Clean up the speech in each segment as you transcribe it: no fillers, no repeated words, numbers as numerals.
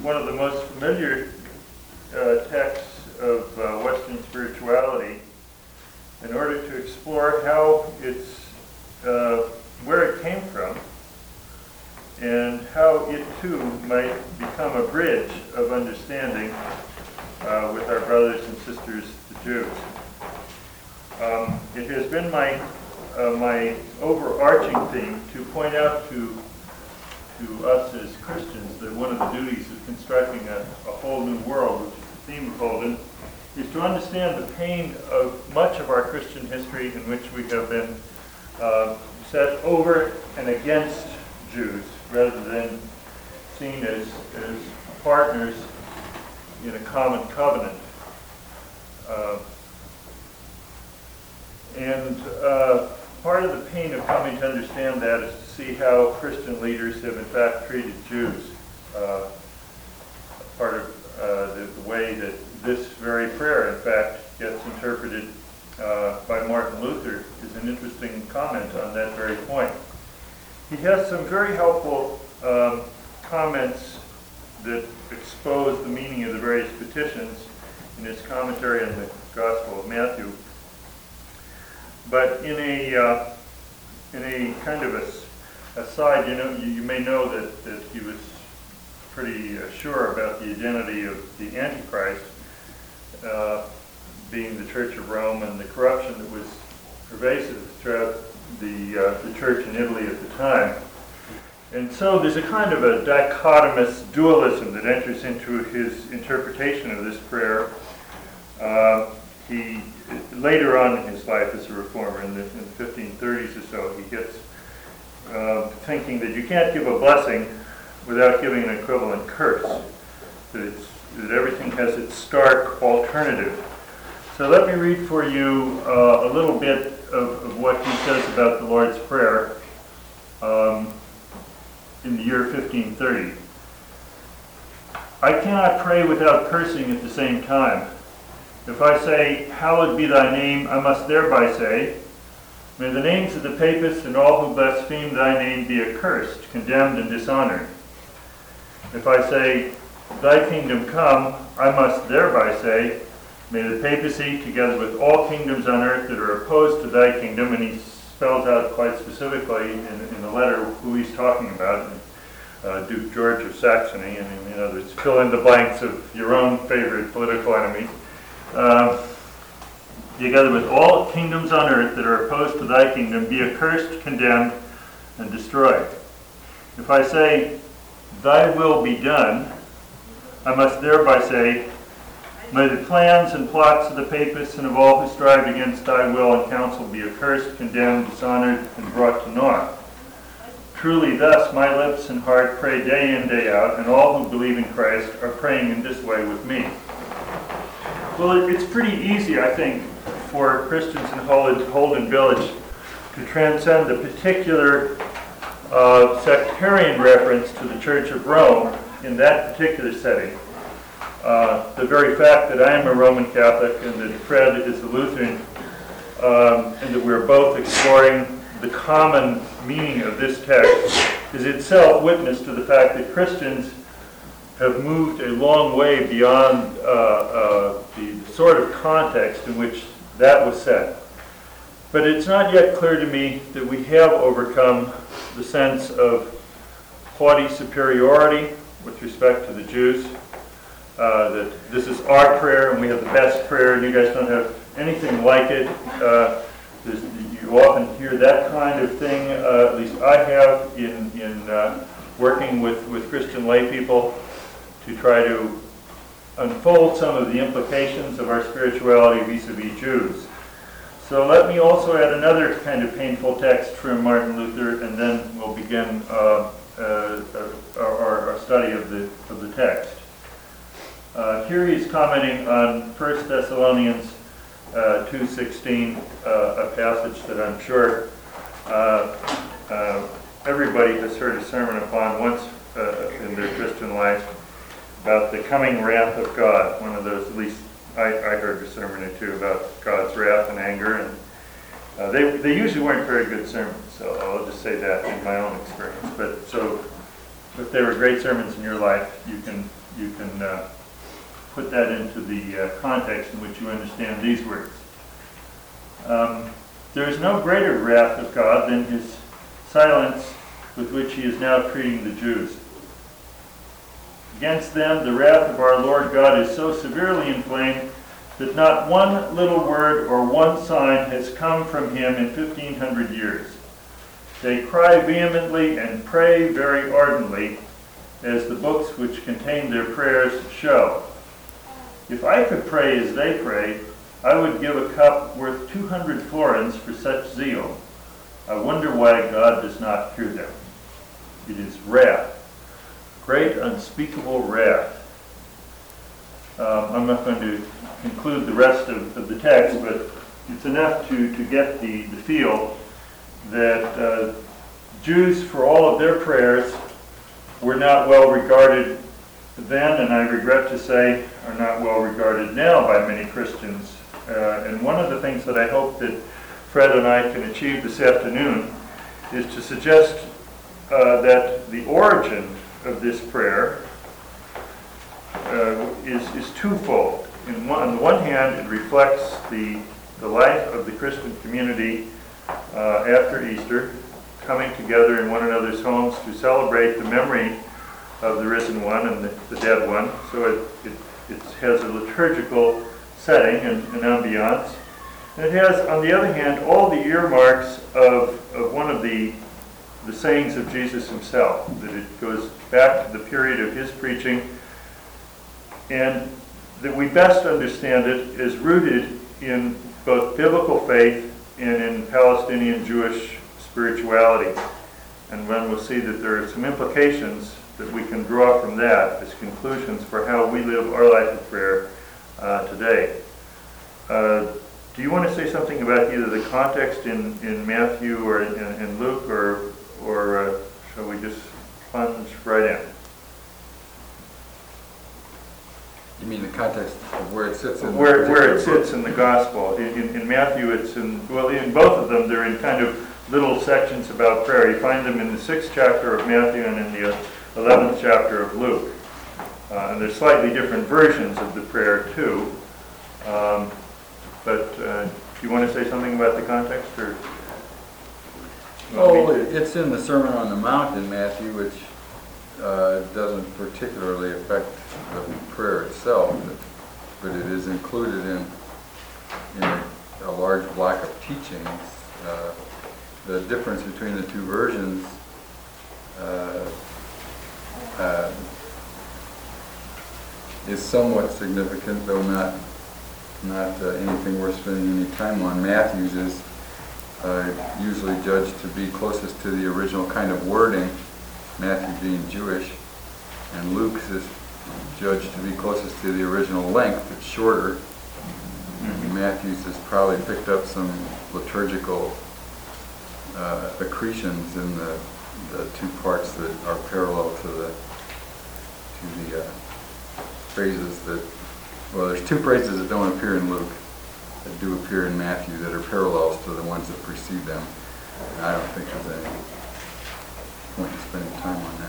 one of the most familiar texts of Western spirituality in order to explore how where it came from and how it too might become a bridge of understanding with our brothers and sisters, the Jews. It has been my overarching theme to point out to us as Christians that one of the duties of constructing a whole new world, which is the theme of Holden, is to understand the pain of much of our Christian history in which we have been set over and against Jews rather than seen as partners in a common covenant. Part of the pain of coming to understand that is to see how Christian leaders have in fact treated Jews. Part of the way that this very prayer in fact gets interpreted by Martin Luther is an interesting comment on that very point. He has some very helpful comments that expose the meaning of the various petitions in his commentary on the Gospel of Matthew. But in a kind of aside, you may know that he was pretty sure about the identity of the Antichrist being the Church of Rome and the corruption that was pervasive throughout the church in Italy at the time. And so there's a kind of a dichotomous dualism that enters into his interpretation of this prayer. He later on in his life as a reformer, in the 1530s or so, he gets thinking that you can't give a blessing without giving an equivalent curse. That everything has its stark alternative. So let me read for you a little bit of what he says about the Lord's Prayer in the year 1530. I cannot pray without cursing at the same time. If I say, hallowed be thy name, I must thereby say, may the names of the papists and all who blaspheme thy name be accursed, condemned, and dishonored. If I say, thy kingdom come, I must thereby say, may the papacy, together with all kingdoms on earth that are opposed to thy kingdom, and he spells out quite specifically in the letter who he's talking about, Duke George of Saxony, and in other words, fill in the blanks of your own favorite political enemies. Together with all kingdoms on earth that are opposed to thy kingdom, be accursed, condemned, and destroyed. If I say, thy will be done, I must thereby say, may the plans and plots of the papists and of all who strive against thy will and counsel be accursed, condemned, dishonored, and brought to naught. Truly thus my lips and heart pray day in, day out, and all who believe in Christ are praying in this way with me. Well, it's pretty easy, I think, for Christians in Holden Village to transcend the particular sectarian reference to the Church of Rome in that particular setting. The very fact that I am a Roman Catholic and that Fred is a Lutheran, and that we're both exploring the common meaning of this text is itself witness to the fact that Christians have moved a long way beyond the sort of context in which that was set. But it's not yet clear to me that we have overcome the sense of haughty superiority with respect to the Jews, that this is our prayer and we have the best prayer and you guys don't have anything like it. You often hear that kind of thing, at least I have in working with Christian lay people to try to unfold some of the implications of our spirituality vis-a-vis Jews. So let me also add another kind of painful text from Martin Luther, and then we'll begin our study of the text. Here he's commenting on 1 Thessalonians 2:16, a passage that I'm sure everybody has heard a sermon upon once in their Christian life, about the coming wrath of God. One of those, at least I heard a sermon or two about God's wrath and anger, and they usually weren't very good sermons, so I'll just say that in my own experience. But so if they were great sermons in your life, you can put that into the context in which you understand these words. There is no greater wrath of God than his silence with which he is now treating the Jews. Against them, the wrath of our Lord God is so severely inflamed that not one little word or one sign has come from him in 1,500 years. They cry vehemently and pray very ardently, as the books which contain their prayers show. If I could pray as they pray, I would give a cup worth 200 florins for such zeal. I wonder why God does not hear them. It is wrath, great unspeakable wrath. I'm not going to conclude the rest of the text, but it's enough to get the feel that Jews, for all of their prayers, were not well regarded then, and I regret to say are not well regarded now by many Christians. And one of the things that I hope that Fred and I can achieve this afternoon is to suggest that the origin of this prayer is twofold. On the one hand, it reflects the life of the Christian community after Easter, coming together in one another's homes to celebrate the memory of the risen one and the dead one. So it has a liturgical setting and ambiance. And it has, on the other hand, all the earmarks of one of the sayings of Jesus himself, that it goes back to the period of his preaching, and that we best understand it is rooted in both biblical faith and in Palestinian Jewish spirituality. And one will see that there are some implications that we can draw from that as conclusions for how we live our life of prayer today. Do you want to say something about either the context in Matthew or in Luke, or shall we just plunge right in? You mean the context of where it sits in where it sits in the gospel? In Matthew, it's in both of them, they're in kind of little sections about prayer. You find them in the 6th chapter of Matthew and in the 11th chapter of Luke. And there's slightly different versions of the prayer too. But do you want to say something about the context, or? It's in the Sermon on the Mount in Matthew, which doesn't particularly affect the prayer itself, but it is included in a large block of teachings. The difference between the two versions is somewhat significant, though not anything worth spending any time on. Matthew's is usually judged to be closest to the original kind of wording, Matthew being Jewish, and Luke's is judged to be closest to the original length. It's shorter. Matthew's has probably picked up some liturgical accretions in the two parts that are parallel to the phrases that, well, there's two phrases that don't appear in Luke that do appear in Matthew that are parallels to the ones that precede them. And I don't think there's any point in spending time on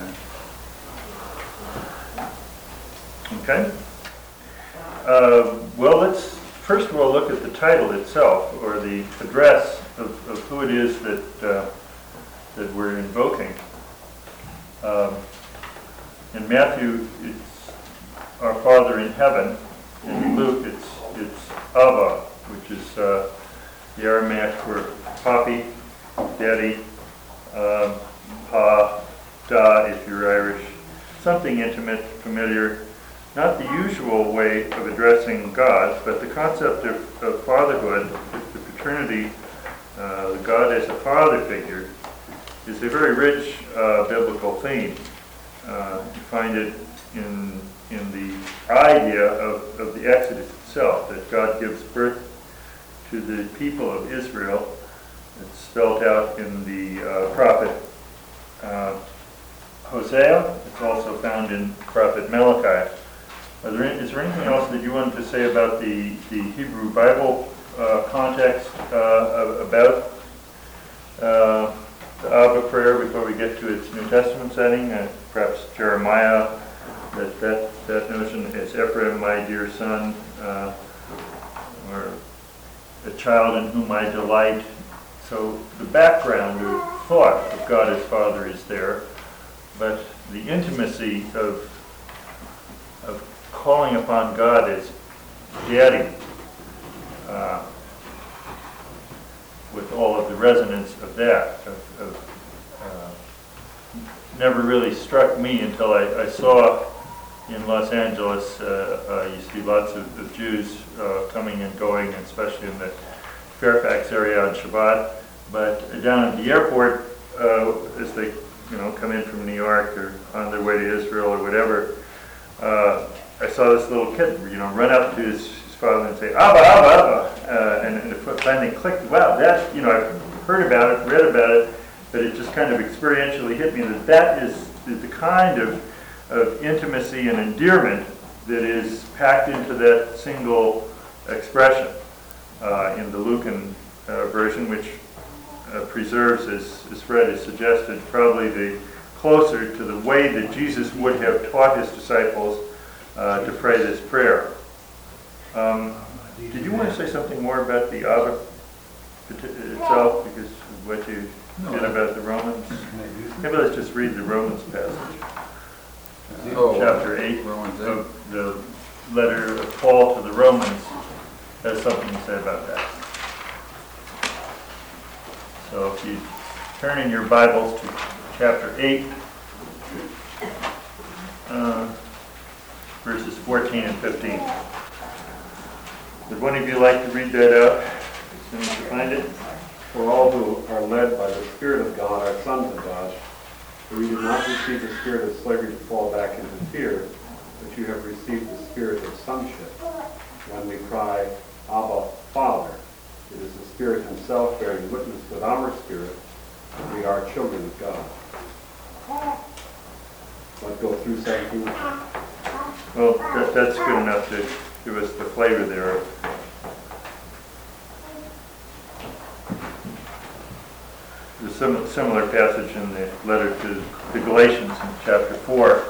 that. Okay. Well, let's first of all look at the title itself, or the address of who it is that we're invoking. In Matthew, it's our Father in heaven. In Luke, it's Abba, which is the Aramaic for Papi, Daddy, Pa, Da if you're Irish. Something intimate, familiar. Not the usual way of addressing God, but the concept of fatherhood, the paternity, the God as a father figure, is a very rich biblical theme. You find it in the idea of the Exodus itself, that God gives birth to the people of Israel. It's spelled out in the prophet Hosea. It's also found in prophet Malachi. Is there anything else that you wanted to say about the Hebrew Bible context about the Abba prayer before we get to its New Testament setting, perhaps Jeremiah, that notion is Ephraim, my dear son, or a child in whom I delight. So the background of thought of God as Father is there, but the intimacy of calling upon God as Daddy, with all of the resonance of that, never really struck me until I saw in Los Angeles, you see lots of Jews coming and going, especially in the Fairfax area on Shabbat. But down at the airport, as they come in from New York or on their way to Israel or whatever, I saw this little kid, run up to his father and say, Abba, Abba, Abba, and it finally clicked. Wow, that, I've heard about it, read about it, but it just kind of experientially hit me that is the kind of intimacy and endearment that is packed into that single expression in the Lucan version, which preserves, as Fred has suggested, probably the closer to the way that Jesus would have taught his disciples to pray this prayer. Did you want to say something more about the Abba itself, because of what you did about the Romans? Maybe let's just read the Romans passage. Chapter 8 of the letter of Paul to the Romans has something to say about that. So if you turn in your Bibles to chapter 8, verses 14 and 15. Would one of you like to read that out as soon as you find it? For all who are led by the Spirit of God are sons of God. For you did not receive the spirit of slavery to fall back into fear, but you have received the spirit of sonship. When we cry, Abba, Father, it is the Spirit himself bearing witness with our spirit that we are children of God. Let's go through 17. Well, that's good enough to give us the flavor there. There's a similar passage in the letter to the Galatians in chapter 4.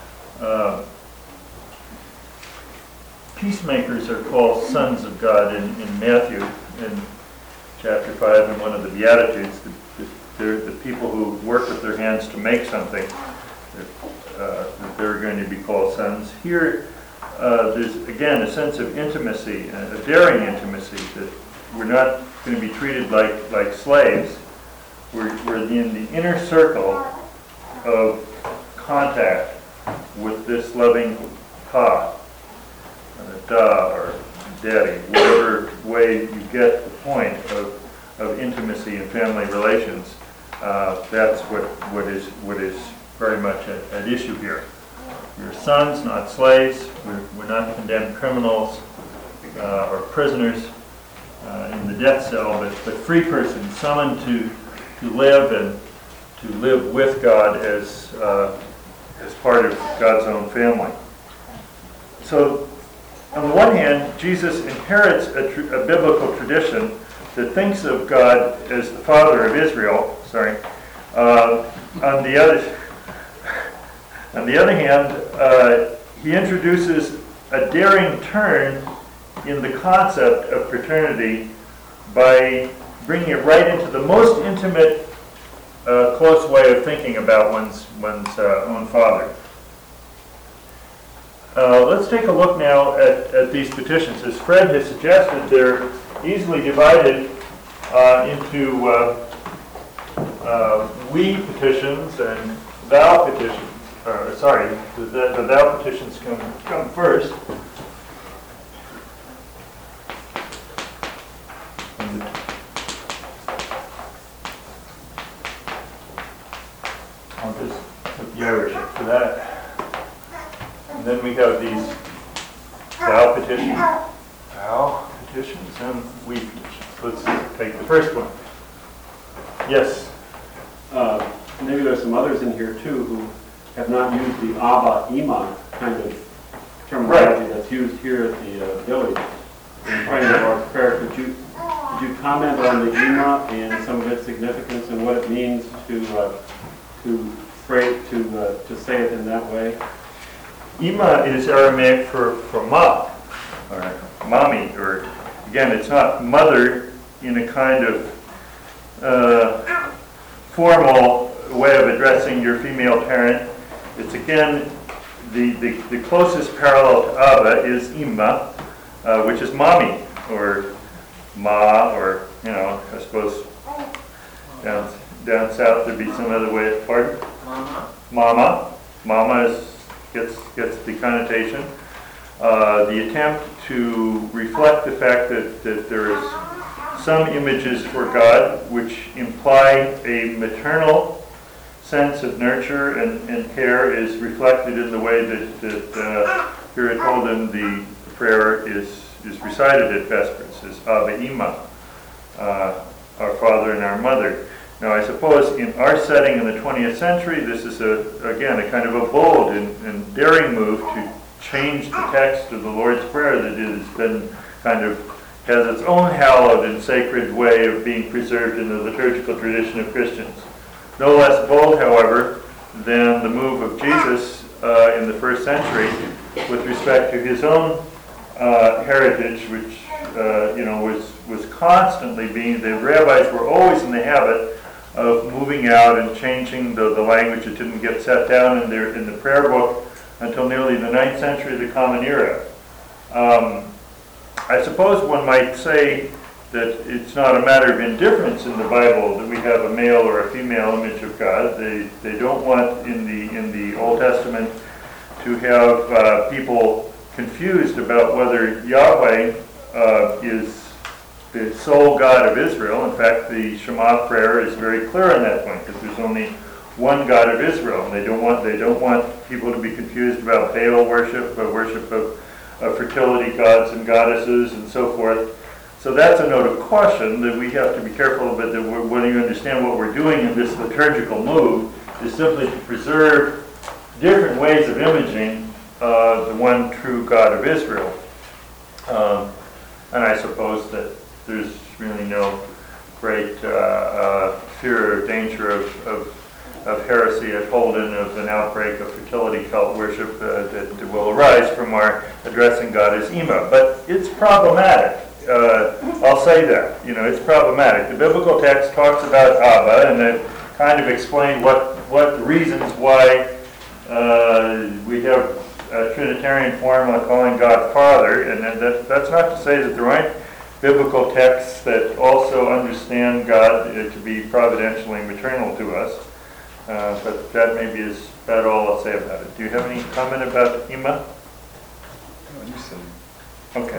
Peacemakers are called sons of God in Matthew in chapter 5 in one of the Beatitudes. They're the people who work with their hands to make something. That they're going to be called sons. Here, there's again a sense of intimacy, a daring intimacy, that we're not going to be treated like slaves. We're in the inner circle of contact with this loving Pa, Da, or Daddy, whatever way you get the point of intimacy in family relations. That's what is very much at issue here. We're sons, not slaves. We're not condemned criminals or prisoners in the death cell, but free persons summoned to live and to live with God as part of God's own family. So, on the one hand, Jesus inherits a biblical tradition that thinks of God as the Father of Israel. On the other hand, he introduces a daring turn in the concept of paternity by bringing it right into the most intimate, close way of thinking about one's own father. Let's take a look now at these petitions. As Fred has suggested, they're easily divided into we petitions and thou petitions. The thou petitions come first. I'll just put the Irish for that. And then we have these thou petitions, and we petitions. Let's take the first one. Yes? Maybe there's some others in here too who have not used the Abba, Ima kind of terminology that's used here at the village. In praying the Lord's Prayer, could you Could you comment on the Ema and some of its significance and what it means to say it in that way? Ima is Aramaic for ma, All right. mommy, or again, it's not mother in a kind of formal way of addressing your female parent. It's again, the closest parallel to Abba is Ima, which is mommy, or ma, or, you know, I suppose down south there'd be some other way, pardon? Mama. Mama gets the connotation. The attempt to reflect the fact that there is some images for God which imply a maternal sense of nurture and care is reflected in the way that here at Holden the prayer is recited at Vespers, is Abba Ima, our Father and our Mother. Now I suppose in our setting in the 20th century this is again a kind of a bold and daring move to change the text of the Lord's Prayer that has been kind of has its own hallowed and sacred way of being preserved in the liturgical tradition of Christians. No less bold, however, than the move of Jesus in the first century with respect to his own heritage, which was constantly being. The rabbis were always in the habit of moving out and changing the language. It didn't get set down in the prayer book until nearly the 9th century of the Common Era. I suppose one might say that it's not a matter of indifference in the Bible that we have a male or a female image of God. They don't want in the Old Testament to have people confused about whether Yahweh is the sole God of Israel. In fact, the Shema prayer is very clear on that point, because there's only one God of Israel, and they don't want people to be confused about Baal worship, worship of fertility gods and goddesses, and so forth. So that's a note of caution that we have to be careful about. That when you understand what we're doing in this liturgical move is simply to preserve different ways of imaging the one true God of Israel. And I suppose that there's really no great fear or danger of heresy at Holden, of an outbreak of fertility cult worship that will arise from our addressing God as Ima. But it's problematic. I'll say that. It's problematic. The biblical text talks about Abba, and it kind of explained what the reasons why we have a Trinitarian formula calling God Father, and that's not to say that there aren't biblical texts that also understand God to be providentially maternal to us. But that maybe is about all I'll say about it. Do you have any comment about Ima? Oh, you said. Okay.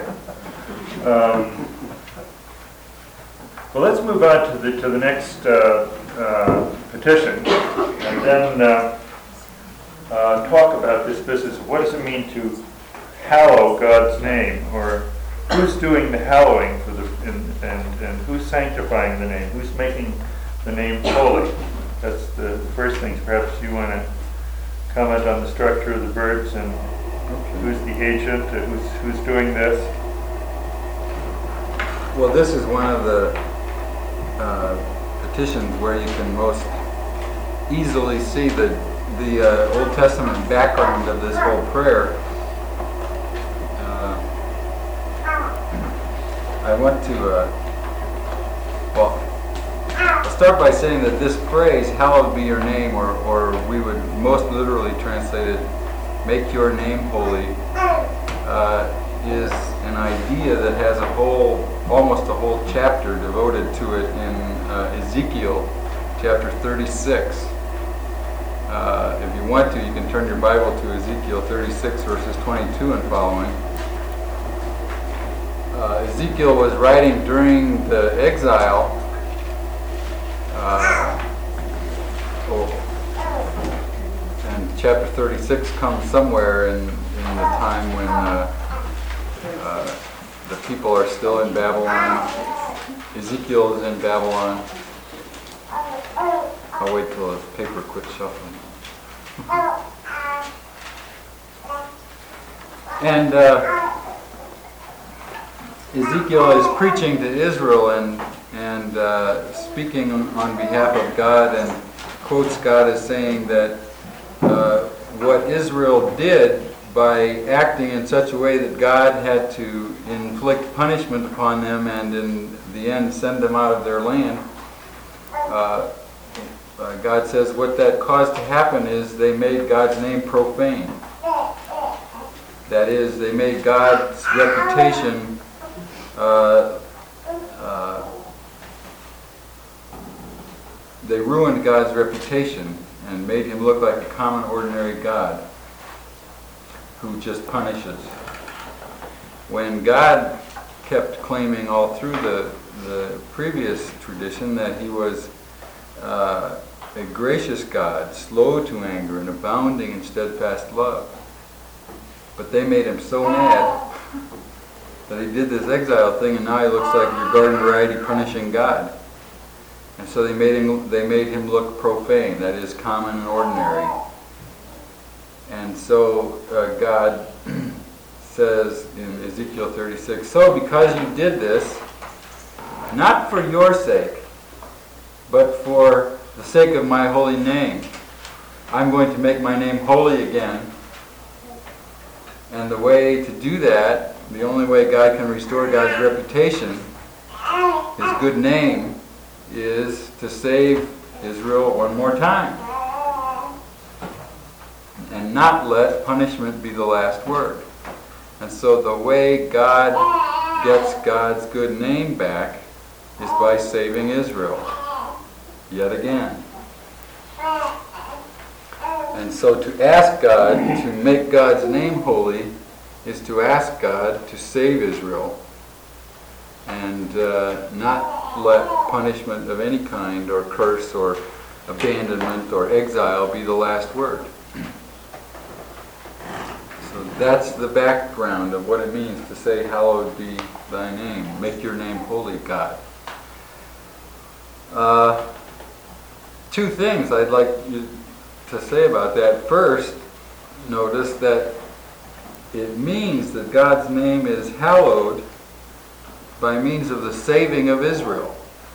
Well, let's move on to the next petition, and then talk about this business of what does it mean to hallow God's name, or who's doing the hallowing for and who's sanctifying the name, who's making the name holy. That's the first thing. Perhaps you want to comment on the structure of the verbs and who's the agent, who's doing this. Well, this is one of the petitions where you can most easily see the Old Testament background of this whole prayer. I want to, I'll start by saying that this phrase, hallowed be your name, or we would most literally translate it, make your name holy, is an idea that has almost a whole chapter devoted to it in Ezekiel chapter 36. If you want to, you can turn your Bible to Ezekiel 36 verses 22 and following. Ezekiel was writing during the exile. And chapter 36 comes somewhere in the time when the people are still in Babylon. Ezekiel is in Babylon. I'll wait till the paper quits shuffling. And Ezekiel is preaching to Israel and speaking on behalf of God, and quotes God as saying that what Israel did by acting in such a way that God had to inflict punishment upon them and in the end send them out of their land, God says what that caused to happen is they made God's name profane. That is, they made God's reputation they ruined God's reputation and made him look like a common, ordinary God who just punishes. When God kept claiming all through the previous tradition that he was a gracious God, slow to anger and abounding in steadfast love. But they made him so mad that he did this exile thing, and now he looks like your garden variety punishing God. And so they made him look profane, that is, common and ordinary. And so God says in Ezekiel 36, "So because you did this, not for your sake, but for the sake of my holy name, I'm going to make my name holy again. And the way to do that, the only way God can restore God's reputation, his good name, is to save Israel one more time. And not let punishment be the last word." And so the way God gets God's good name back is by saving Israel. Yet again. And so to ask God to make God's name holy is to ask God to save Israel and not let punishment of any kind or curse or abandonment or exile be the last word. So that's the background of what it means to say, "Hallowed be thy name." Make your name holy, God. Two things I'd like you to say about that. First, notice that it means that God's name is hallowed by means of the saving of Israel.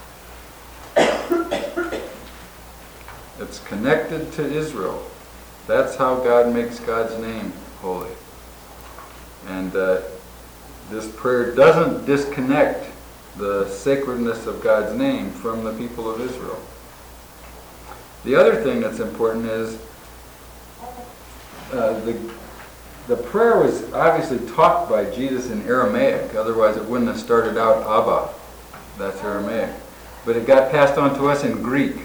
It's connected to Israel. That's how God makes God's name holy. And this prayer doesn't disconnect the sacredness of God's name from the people of Israel. The other thing that's important is the prayer was obviously taught by Jesus in Aramaic, otherwise it wouldn't have started out Abba. That's Aramaic. But it got passed on to us in Greek.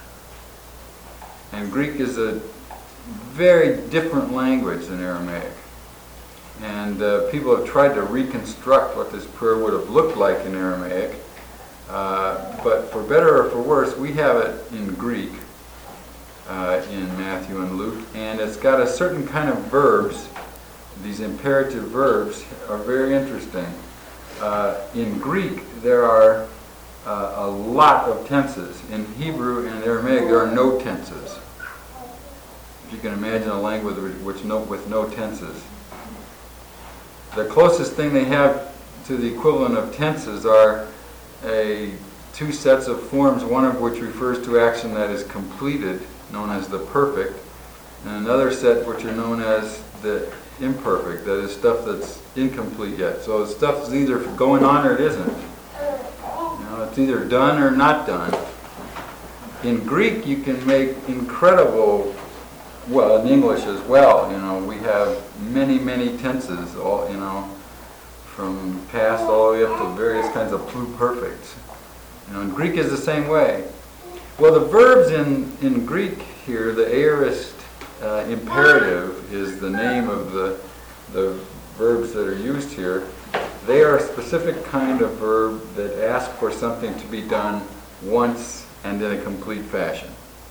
And Greek is a very different language than Aramaic. And people have tried to reconstruct what this prayer would have looked like in Aramaic. But for better or for worse, we have it in Greek in Matthew and Luke. And it's got a certain kind of verbs. These imperative verbs are very interesting. In Greek, there are a lot of tenses. In Hebrew and Aramaic, there are no tenses. If you can imagine a language with no tenses. The closest thing they have to the equivalent of tenses are two sets of forms, one of which refers to action that is completed, known as the perfect, and another set which are known as the imperfect, that is stuff that's incomplete yet. So stuff is either going on or it isn't. It's either done or not done. In Greek, you can make incredible, well, in English as well, we have many, many tenses, all, from past all the way up to various kinds of pluperfects. And Greek is the same way. Well, the verbs in Greek here, the aorist imperative is the name of the verbs that are used here. They are a specific kind of verb that ask for something to be done once and in a complete fashion.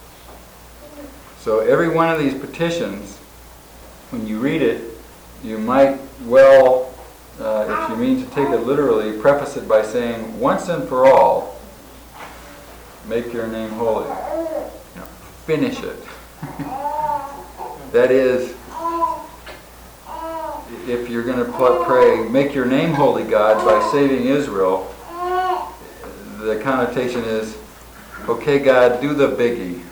So every one of these petitions, when you read it, you might well, if you mean to take it literally, preface it by saying, "Once and for all, make your name holy." Finish it. That is, if you're going to pray, make your name holy, God, by saving Israel, the connotation is, okay, God, do the biggie.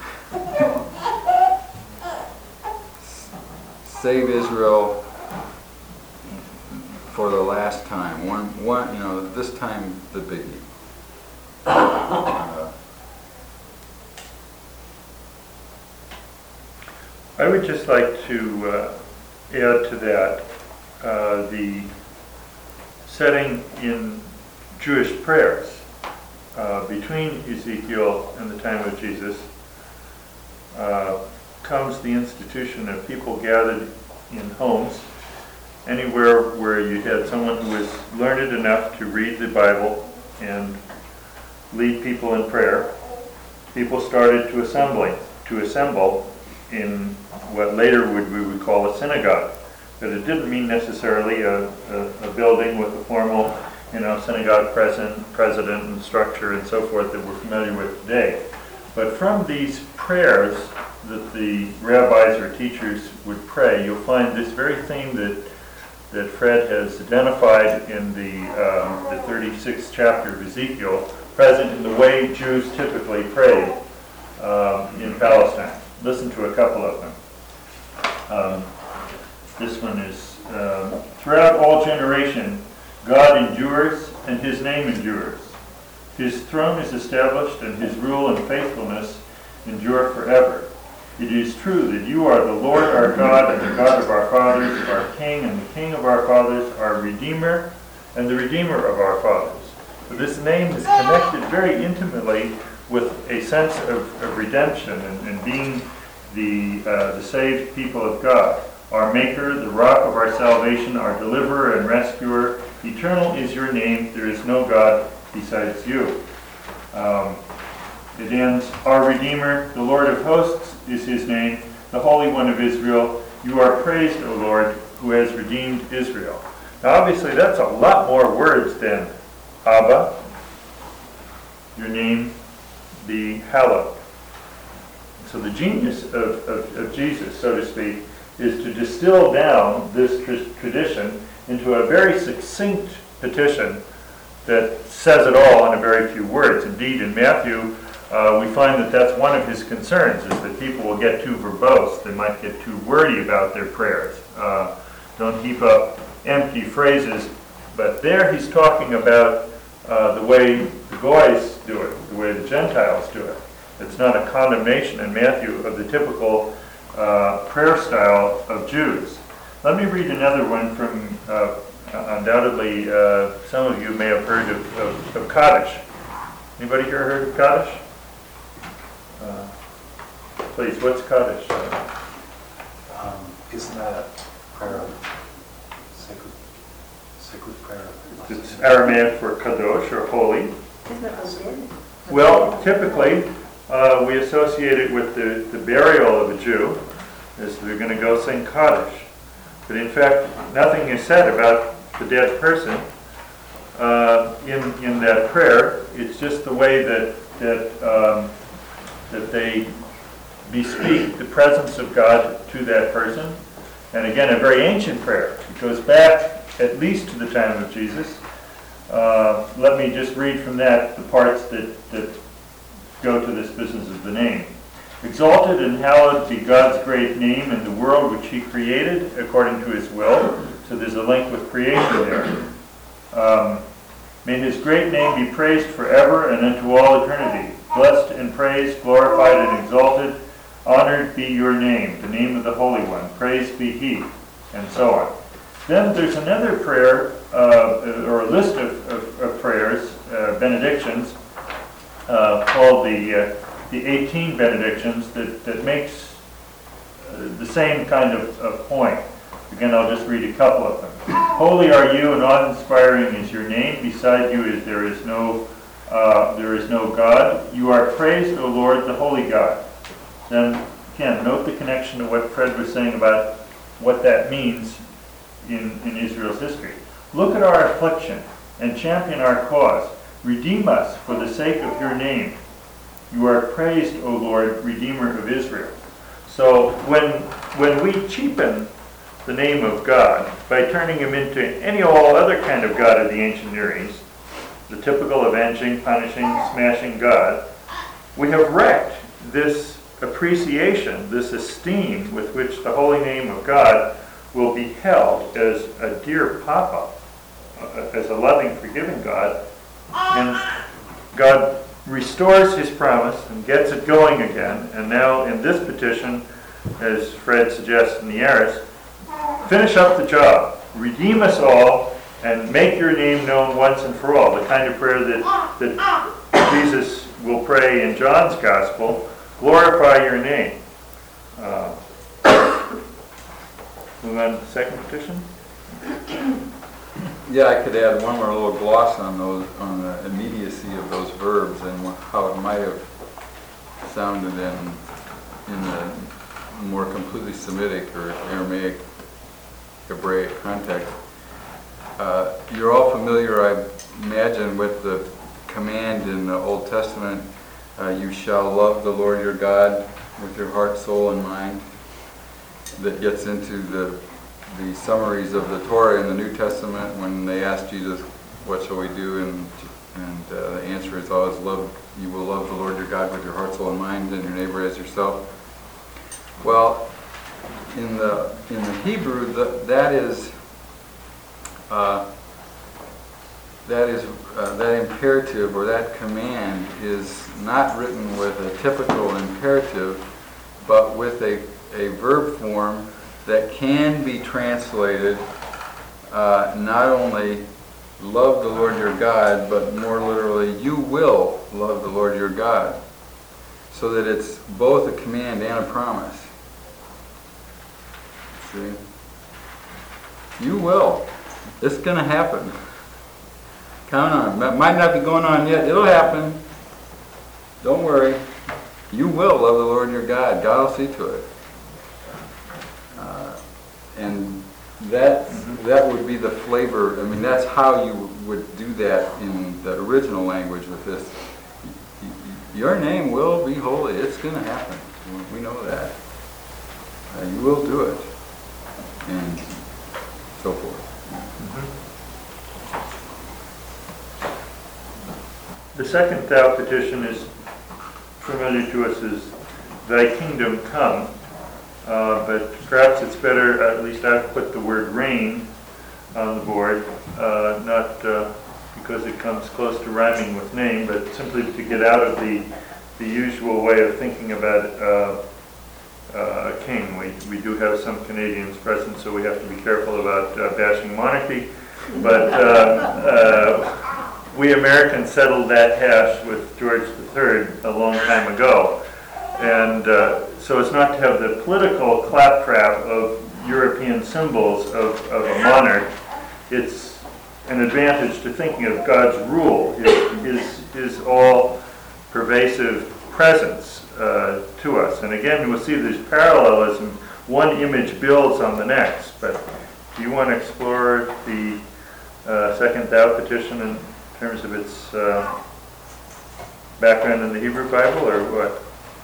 Save Israel for the last time. One, this time the biggie. I would just like to add to that the setting in Jewish prayers between Ezekiel and the time of Jesus comes the institution of people gathered in homes, anywhere where you had someone who was learned enough to read the Bible and lead people in prayer. People started to assemble in what later we would call a synagogue. But it didn't mean necessarily a building with a formal, synagogue president and structure and so forth that we're familiar with today. But from these prayers that the rabbis or teachers would pray, you'll find this very theme that Fred has identified in the 36th chapter of Ezekiel, present in the way Jews typically prayed in Palestine. Listen to a couple of them. This one is, throughout all generation, God endures and his name endures. His throne is established and his rule and faithfulness endure forever. It is true that you are the Lord our God and the God of our fathers, our King and the King of our fathers, our Redeemer and the Redeemer of our fathers. So this name is connected very intimately with a sense of redemption and being the saved people of God. Our Maker, the rock of our salvation, our deliverer and rescuer, eternal is your name, there is no God besides you. It ends, our Redeemer, the Lord of hosts is his name, the Holy One of Israel. You are praised, O Lord, who has redeemed Israel. Now obviously that's a lot more words than Abba, your name be hallowed. So the genius of Jesus, so to speak, is to distill down this tradition into a very succinct petition that says it all in a very few words. Indeed, in Matthew, we find that that's one of his concerns, is that people will get too verbose. They might get too wordy about their prayers. Don't heap up empty phrases. But there he's talking about the way the Goys do it, the way the Gentiles do it. It's not a condemnation in Matthew of the typical prayer style of Jews. Let me read another one from, undoubtedly, some of you may have heard of Kaddish. Anybody here heard of Kaddish? Please, what's Kaddish? Isn't that a prayer, sacred prayer? It's Aramaic for kadosh, or holy. Isn't that forbidden? Well, typically, we associate it with the burial of a Jew, as they're going to go sing Kaddish. But in fact, nothing is said about the dead person in that prayer. It's just the way that they bespeak the presence of God to that person. And again, a very ancient prayer. It goes back at least to the time of Jesus. Let me just read from that the parts that go to this business of the name. Exalted and hallowed be God's great name in the world which he created according to his will. So there's a link with creation there. May his great name be praised forever and unto all eternity. Blessed and praised, glorified and exalted, honored be your name, the name of the Holy One. Praised be he, and so on. Then there's another prayer, or a list of prayers, benedictions, called the 18 benedictions that makes the same kind of point. Again, I'll just read a couple of them. Holy are you, and awe-inspiring is your name. Beside you there is no God. You are praised, O Lord, the Holy God. Then again, note the connection to what Fred was saying about what that means in Israel's history. Look at our affliction and champion our cause. Redeem us for the sake of your name. You are praised, O Lord, Redeemer of Israel. So when we cheapen the name of God by turning him into any or all other kind of God of the ancient Near East, the typical avenging, punishing, smashing God, we have wrecked this appreciation, this esteem with which the holy name of God will be held as a dear Papa, as a loving, forgiving God. And God restores his promise and gets it going again. And now in this petition, as Fred suggests in the Aorist, finish up the job, redeem us all, and make your name known once and for all. The kind of prayer that Jesus will pray in John's Gospel, glorify your name. Move on to the second petition. Yeah, I could add one more little gloss on those, on the immediacy of those verbs and how it might have sounded in the more completely Semitic or Aramaic, Hebraic context. You're all familiar, I imagine, with the command in the Old Testament, you shall love the Lord your God with your heart, soul, and mind. That gets into the summaries of the Torah in the New Testament when they ask Jesus, what shall we do? And the answer is always you will love the Lord your God with your heart, soul, and mind, and your neighbor as yourself. Well, in the Hebrew, that imperative or that command is not written with a typical imperative, but with a verb form that can be translated not only love the Lord your God, but more literally, you will love the Lord your God. So that it's both a command and a promise. See? You will. It's going to happen. Count on it. It might not be going on yet. It'll happen. Don't worry. You will love the Lord your God. God will see to it. And that would be the flavor. I mean, that's how you would do that in the original language with this. Your name will be holy. It's going to happen. We know that. You will do it. And so forth. The second thou petition is familiar to us as thy kingdom come. But perhaps it's better, at least I've put the word reign on the board, not because it comes close to rhyming with name, but simply to get out of the usual way of thinking about a king. We do have some Canadians present, so we have to be careful about bashing monarchy, but we Americans settled that hash with George III a long time ago. And so as not to have the political claptrap of European symbols of a monarch, it's an advantage to thinking of God's rule, his all-pervasive presence to us. And again, we'll see there's parallelism. One image builds on the next. But do you want to explore the second thou petition in terms of its background in the Hebrew Bible, or what?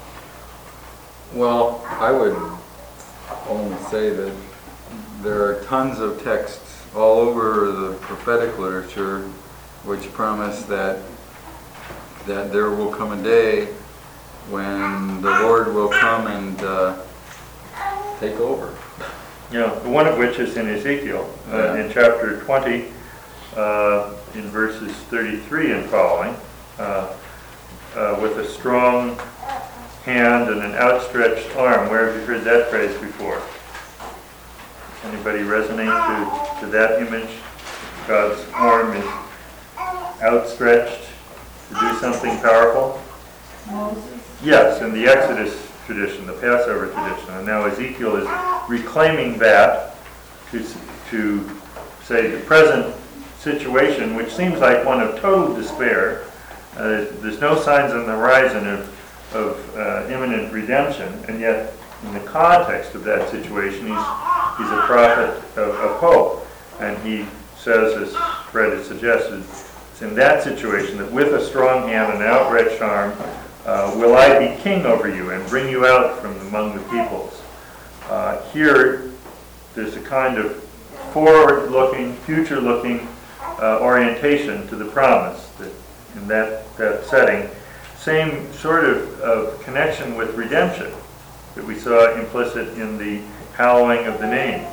Well, I would only say that there are tons of texts all over the prophetic literature which promise that there will come a day when the Lord will come and take over. Yeah, one of which is in Ezekiel, in chapter 20, in verses 33 and following, with a strong hand and an outstretched arm. Where have you heard that phrase before? Anybody resonate to that image? God's arm is outstretched to do something powerful? Moses? Yes, in the Exodus tradition, the Passover tradition. And now Ezekiel is reclaiming that to say the present situation, which seems like one of total despair. There's no signs on the horizon of imminent redemption, and yet in the context of that situation, he's a prophet of hope. And he says, as Fred has suggested, it's in that situation that with a strong hand and outstretched arm, will I be king over you and bring you out from among the peoples. Here, there's a kind of forward-looking, future-looking orientation to the promise that in that setting. Same sort of connection with redemption that we saw implicit in the hallowing of the name.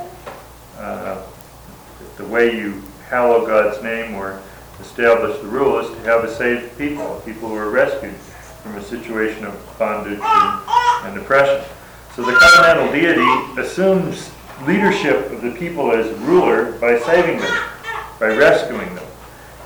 The way you hallow God's name or establish the rule is to have a saved people who are rescued from a situation of bondage and oppression. So the covenantal deity assumes leadership of the people as ruler by saving them, by rescuing them.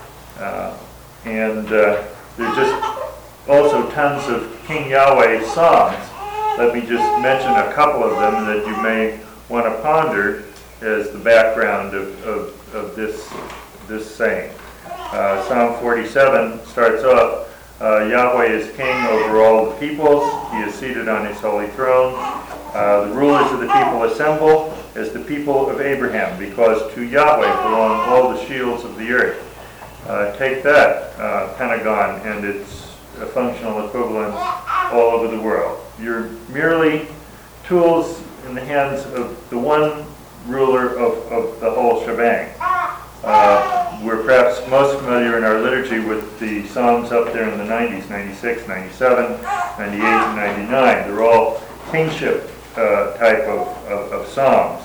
And there's just also tons of King Yahweh songs. Let me just mention a couple of them that you may want to ponder as the background of this saying. Psalm 47 starts off, Yahweh is king over all the peoples. He is seated on his holy throne. The rulers of the people assemble as the people of Abraham, because to Yahweh belong all the shields of the earth. Take that, Pentagon, and its functional equivalents all over the world. You're merely tools in the hands of the one ruler of the whole shebang. We're perhaps most familiar in our liturgy with the Psalms up there in the 90s, 96, 97, 98, and 99. They're all kingship type of Psalms.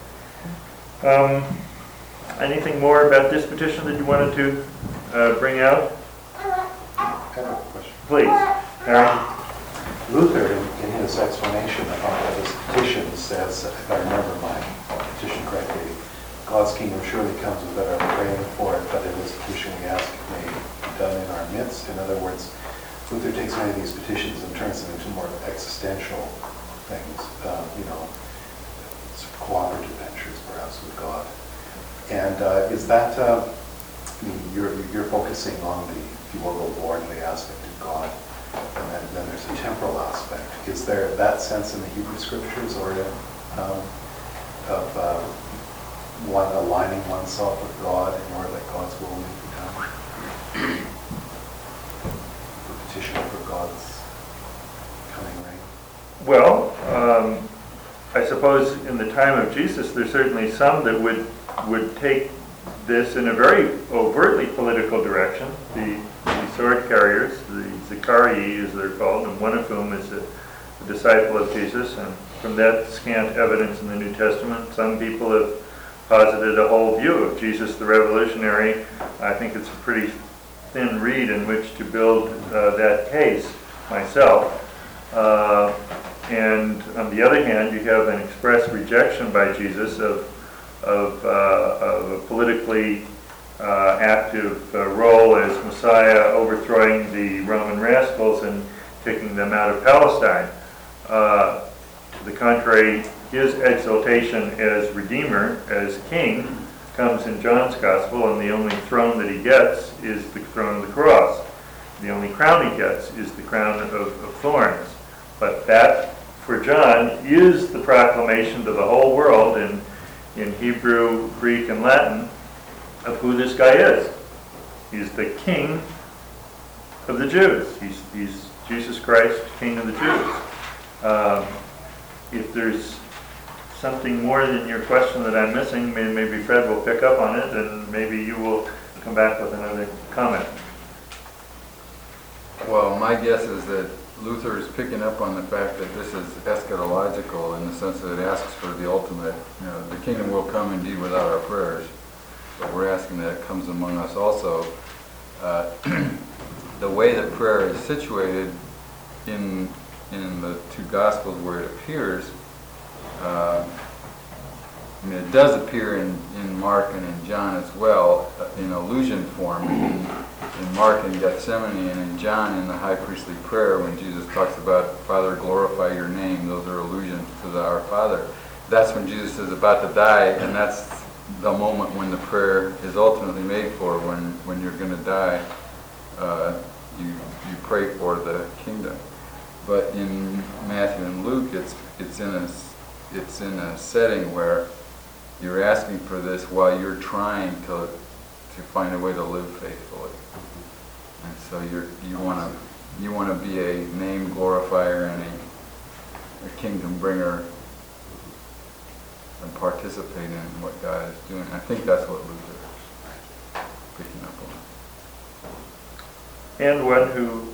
Anything more about this petition that you wanted to bring out? I have a question. Please, Harry. Luther, in his explanation of his petition, says, if I remember my petition correctly, God's kingdom surely comes without our praying for it, but it is a petition we ask it may be done in our midst. In other words, Luther takes many of these petitions and turns them into more existential things, cooperative ventures perhaps with God. And is that, you're focusing on the, if you will, the lordly aspect of God, and then there's a temporal aspect. Is there that sense in the Hebrew Scriptures, or of one aligning oneself with God in order that God's will may be done? The petition for God's coming reign? Well, I suppose in the time of Jesus, there's certainly some that would take this in a very overtly political direction. The sword carriers, the Zachari as they're called, and one of whom is a disciple of Jesus. And from that scant evidence in the New Testament, some people have posited a whole view of Jesus the revolutionary. I think it's a pretty thin reed in which to build that case myself. And on the other hand, you have an express rejection by Jesus of a politically active role as Messiah, overthrowing the Roman rascals and kicking them out of Palestine. To the contrary, his exaltation as Redeemer, as King, comes in John's Gospel, and the only throne that he gets is the throne of the cross. The only crown he gets is the crown of thorns. But that, for John, is the proclamation to the whole world in Hebrew, Greek, and Latin of who this guy is. He's the King of the Jews. He's Jesus Christ, King of the Jews. If there's something more than your question that I'm missing, maybe Fred will pick up on it, and maybe you will come back with another comment. Well, my guess is that Luther is picking up on the fact that this is eschatological in the sense that it asks for the ultimate, the kingdom will come indeed without our prayers, but we're asking that it comes among us also. The way that prayer is situated in the two Gospels where it appears, it does appear in Mark and in John as well, in allusion form. In Mark in Gethsemane, and in John in the high priestly prayer when Jesus talks about, Father, glorify your name. Those are allusions to the Our Father. That's when Jesus is about to die, and that's the moment when the prayer is ultimately made for. When you're going to die, you pray for the kingdom. But in Matthew and Luke, it's in a setting where you're asking for this while you're trying to find a way to live faithfully. And so you want to be a name glorifier and a kingdom bringer and participate in what God is doing. I think that's what Luther is picking up on. And one who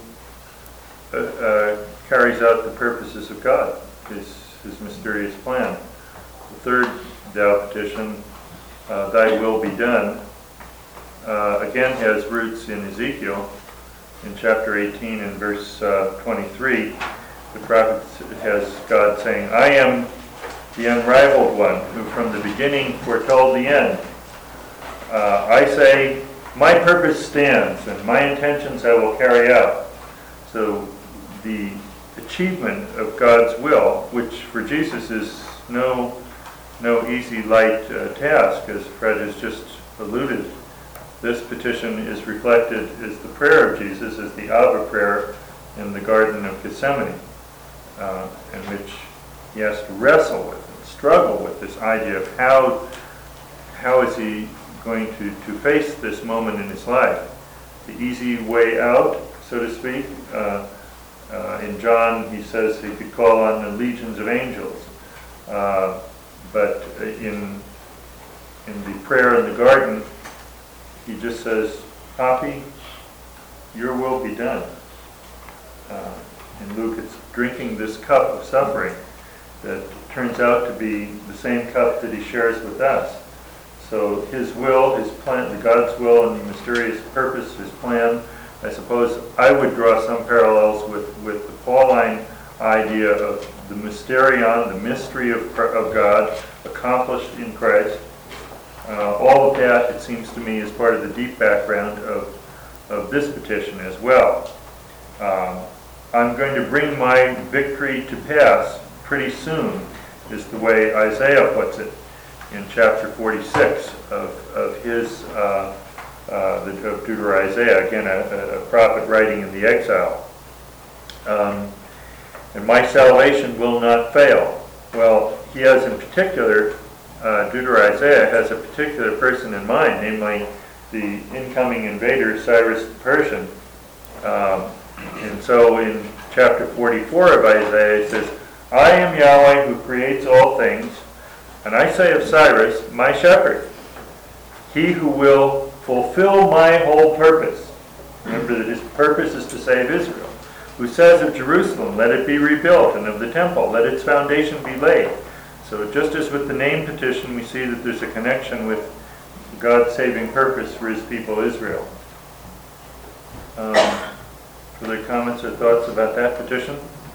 carries out the purposes of God, his mysterious plan. The third thou petition, thy will be done, again has roots in Ezekiel. In chapter 18 and verse 23, the prophet has God saying, I am the unrivaled one who from the beginning foretold the end. I say, my purpose stands and my intentions I will carry out. So the achievement of God's will, which for Jesus is no easy, light task, as Fred has just alluded. This petition is reflected as the prayer of Jesus, as the Abba prayer in the Garden of Gethsemane, in which he has to wrestle with and struggle with this idea of how is he going to face this moment in his life. The easy way out, so to speak. In John, he says he could call on the legions of angels. But in the prayer in the garden, he just says, Papi, your will be done. In Luke, it's drinking this cup of suffering that turns out to be the same cup that he shares with us. So his will, his plan, God's will and the mysterious purpose, his plan, I suppose I would draw some parallels with the Pauline idea of the mysterion, the mystery of God accomplished in Christ. All of that, it seems to me, is part of the deep background of this petition as well. I'm going to bring my victory to pass pretty soon, is the way Isaiah puts it in chapter 46 of his of Deutero-Isaiah, again a prophet writing in the exile. And my salvation will not fail. Well, he has in particular, Deutero-Isaiah has a particular person in mind, namely the incoming invader, Cyrus the Persian. And so in chapter 44 of Isaiah, it says, I am Yahweh who creates all things, and I say of Cyrus, my shepherd, he who will fulfill my whole purpose. Remember that his purpose is to save Israel. Who says of Jerusalem, let it be rebuilt, and of the temple, let its foundation be laid. So just as with the name petition, we see that there's a connection with God's saving purpose for his people Israel. Further comments or thoughts about that petition?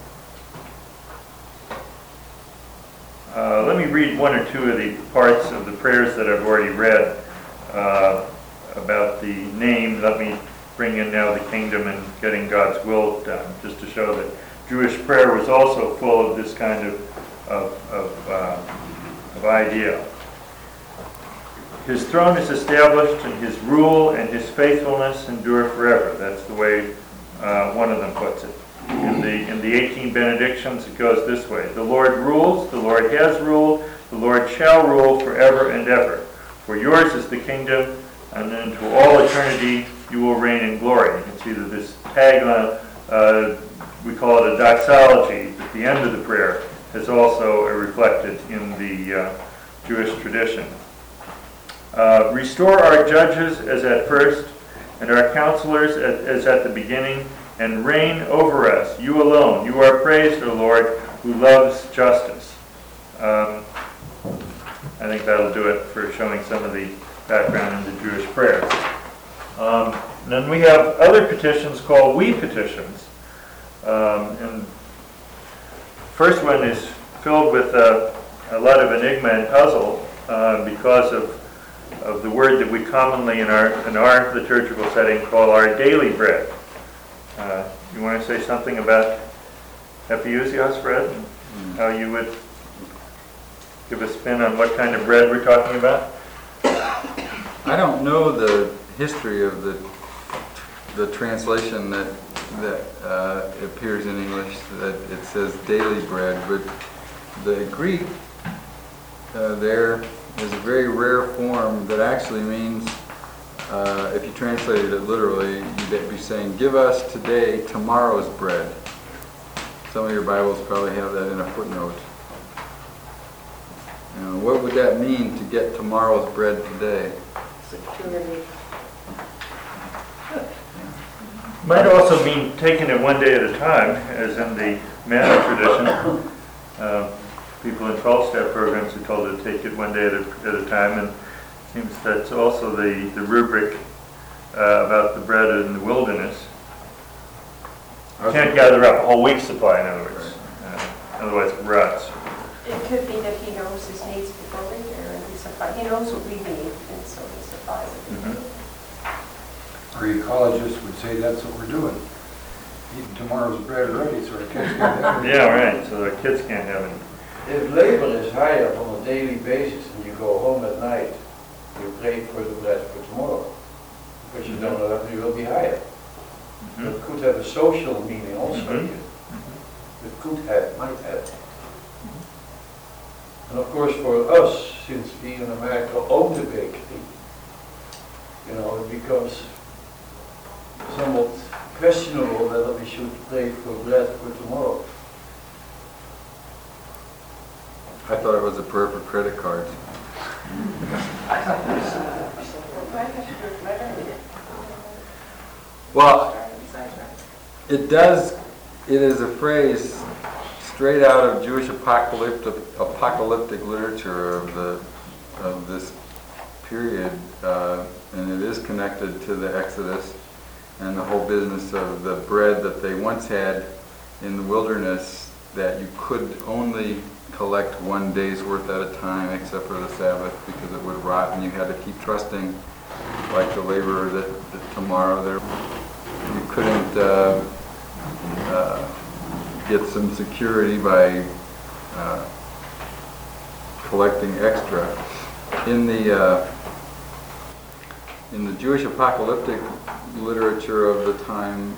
Let me read one or two of the parts of the prayers that I've already read about the name. Let me bring in now the kingdom and getting God's will done, just to show that Jewish prayer was also full of this kind of idea. His throne is established, and his rule and his faithfulness endure forever. That's the way one of them puts it. In the 18 benedictions, it goes this way. The Lord rules, the Lord has ruled, the Lord shall rule forever and ever. For yours is the kingdom, and into all eternity you will reign in glory. You can see that this tagline, we call it a doxology, at the end of the prayer, is also reflected in the Jewish tradition. Restore our judges as at first, and our counselors as at the beginning, and reign over us, you alone. You are praised, O Lord, who loves justice. I think that'll do it for showing some of the background in the Jewish prayers. Then we have other petitions called we petitions. And first one is filled with a lot of enigma and puzzle because of the word that we commonly in our liturgical setting call our daily bread. You want to say something about Epiousios, Fred, and how you would give a spin on what kind of bread we're talking about? I don't know the history of the translation that appears in English that it says daily bread, but the Greek there is a very rare form that actually means, if you translated it literally, you'd be saying, give us today tomorrow's bread. Some of your Bibles probably have that in a footnote. You know, What would that mean to get tomorrow's bread today? Security. Might also mean taking it one day at a time, as in the manna tradition. People in 12-step programs are told to take it one day at a time, and it seems that's also the rubric about the bread in the wilderness. You can't gather up a whole week's supply, in other words. Otherwise it rots. It could be that he knows his needs before we do, and he knows what we need, and so he supplies it. Our ecologists would say that's what we're doing. Eating tomorrow's bread already, so our kids can have it. Yeah, right, so the kids can't have any. If labor is higher on a daily basis and you go home at night, you pray for the bread for tomorrow, because you don't know that it will be higher. It could have a social meaning also. It could have, might have. And of course for us, since we in America own the bakery, it becomes somewhat questionable whether we should pray for bread for tomorrow. I thought it was a prayer for credit cards. Well, it is a phrase straight out of Jewish apocalyptic literature of this period, and it is connected to the Exodus and the whole business of the bread that they once had in the wilderness, that you could only collect one day's worth at a time except for the Sabbath, because it would rot, and you had to keep trusting, like the laborer, that tomorrow you couldn't get some security by collecting extra. In the Jewish apocalyptic literature of the time,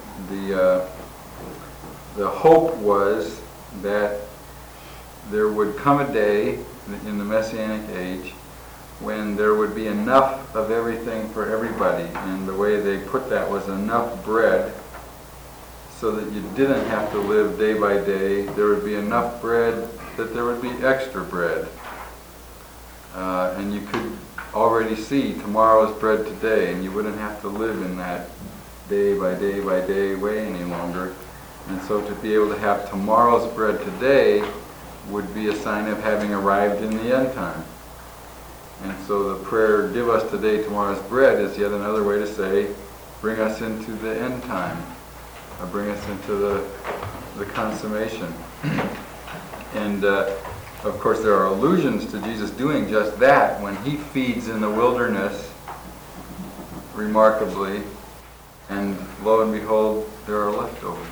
the hope was that there would come a day in the Messianic age when there would be enough of everything for everybody, and the way they put that was enough bread so that you didn't have to live day by day. There would be enough bread that there would be extra bread, and you could already see tomorrow's bread today, and you wouldn't have to live in that day by day by day way any longer. And so to be able to have tomorrow's bread today would be a sign of having arrived in the end time. And so the prayer, "Give us today tomorrow's bread," is yet another way to say, bring us into the end time, or bring us into the consummation. And of course there are allusions to Jesus doing just that when he feeds in the wilderness, remarkably, and lo and behold, there are leftovers.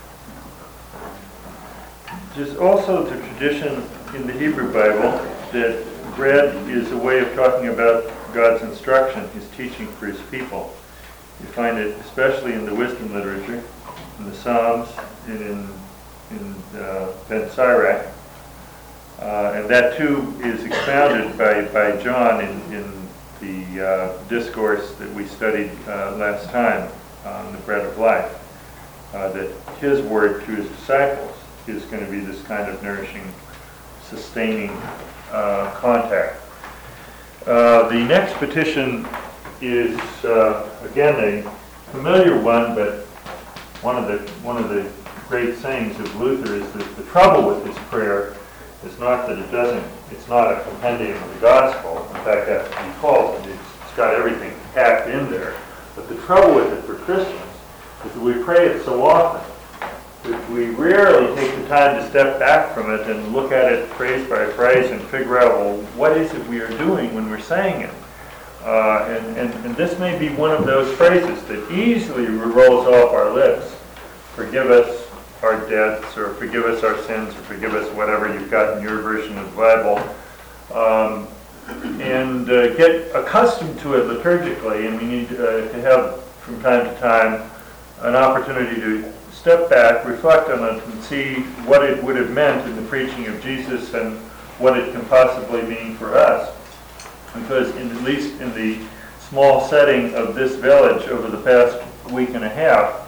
There's also the tradition in the Hebrew Bible that bread is a way of talking about God's instruction, his teaching for his people. You find it especially in the wisdom literature, in the Psalms, and in Ben Sirach. And that too is expounded by John in the discourse that we studied last time on the bread of life, that his word to his disciples is going to be this kind of nourishing, sustaining contact. The next petition is again a familiar one, but one of the great sayings of Luther is that the trouble with his prayer is not that it's not a compendium of the gospel. In fact, that's what he calls it. It's got everything packed in there. But the trouble with it for Christians is that we pray it so often that we rarely take the time to step back from it and look at it phrase by phrase and figure out, well, what is it we are doing when we're saying it? And this may be one of those phrases that easily rolls off our lips. Forgive us our debts, or forgive us our sins, or forgive us whatever you've got in your version of the Bible. And get accustomed to it liturgically, and we need to have from time to time an opportunity to step back, reflect on it, and see what it would have meant in the preaching of Jesus and what it can possibly mean for us. Because at least in the small setting of this village over the past week and a half,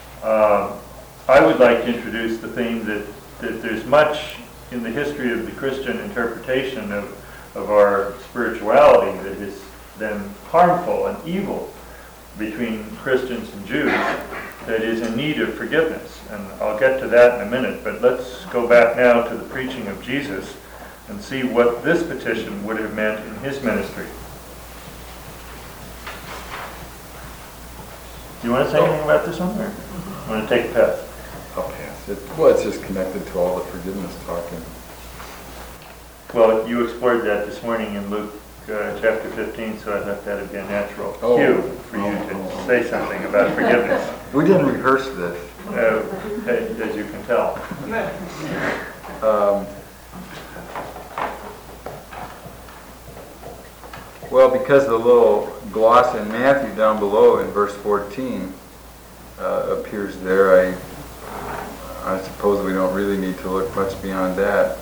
I would like to introduce the theme that there's much in the history of the Christian interpretation of of our spirituality that has been harmful and evil between Christians and Jews that is in need of forgiveness. And I'll get to that in a minute, but let's go back now to the preaching of Jesus and see what this petition would have meant in his ministry. Do you want to say anything about this one, or you want to take a pass? I'll pass it. Well, it's just connected to all the forgiveness talking. Well, you explored that this morning in Luke chapter 15, so I thought that would be a natural Oh. cue for you to say something about forgiveness, We didn't rehearse this. as you can tell. Well, because the little gloss in Matthew down below in verse 14 appears there, I suppose we don't really need to look much beyond that.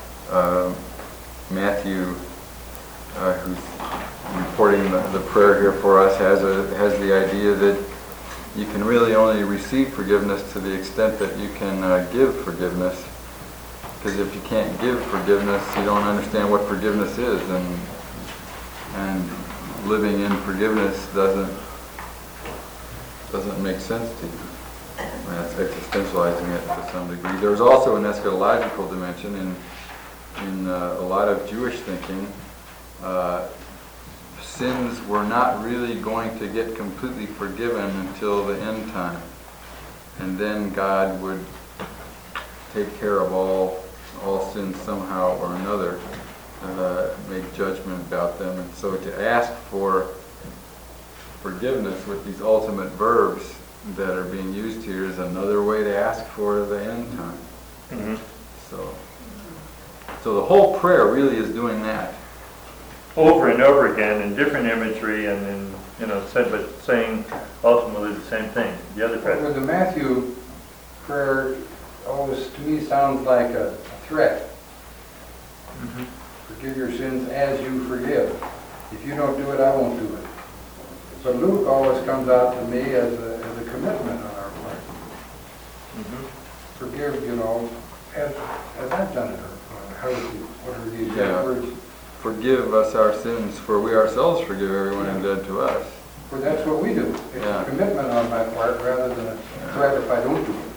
Matthew, who's reporting the prayer here for us, has the idea that you can really only receive forgiveness to the extent that you can give forgiveness. Because if you can't give forgiveness, you don't understand what forgiveness is, and living in forgiveness doesn't make sense to you. And that's existentializing it to some degree. There's also an eschatological dimension in a lot of Jewish thinking. Sins were not really going to get completely forgiven until the end time, and then God would take care of all sins somehow or another, make judgment about them. And so to ask for forgiveness with these ultimate verbs that are being used here is another way to ask for the end time. Mm-hmm. So the whole prayer really is doing that. Over and over again in different imagery and but saying ultimately the same thing. The other Well, part. the Matthew prayer always, to me, sounds like a threat. Mm-hmm. Forgive your sins as you forgive. If you don't do it, I won't do it. But Luke always comes out to me as a commitment on our part. Mm-hmm. Forgive, as I've done it. Or how is it, what are these Yeah. words? Forgive us our sins, for we ourselves forgive everyone indebted to us. For that's what we do. It's Yeah. a commitment on my part rather than a threat if I don't do it.